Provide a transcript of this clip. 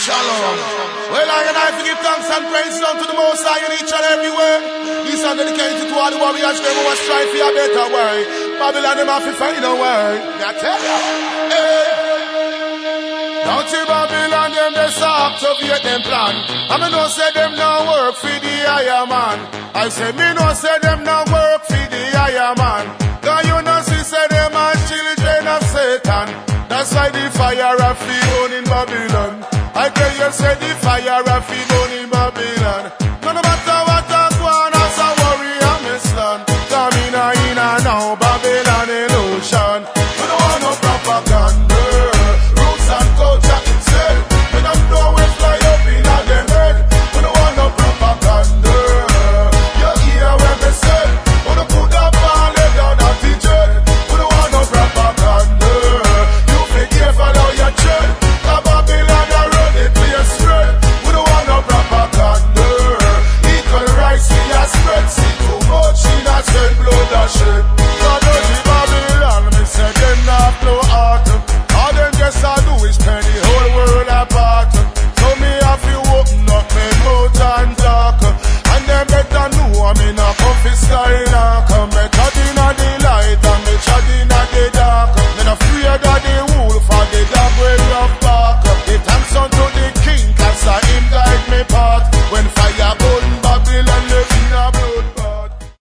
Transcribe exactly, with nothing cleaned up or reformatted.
Shalom. Well, I and I forgive thanks and praise unto the Most High in each and everywhere. This are dedicated to all the warriors, them who are strive for a better way. Babylon, them have to find a way. I tell you. Hey. Don't you Babylon, them they start to activate them plan. I me no say them no work for the higher man. I say me no say them no work for the higher man. Cause you know see say them are children of Satan. That's why the fire of the burn in Babylon. I tell you say the fire of the burn in Babylon.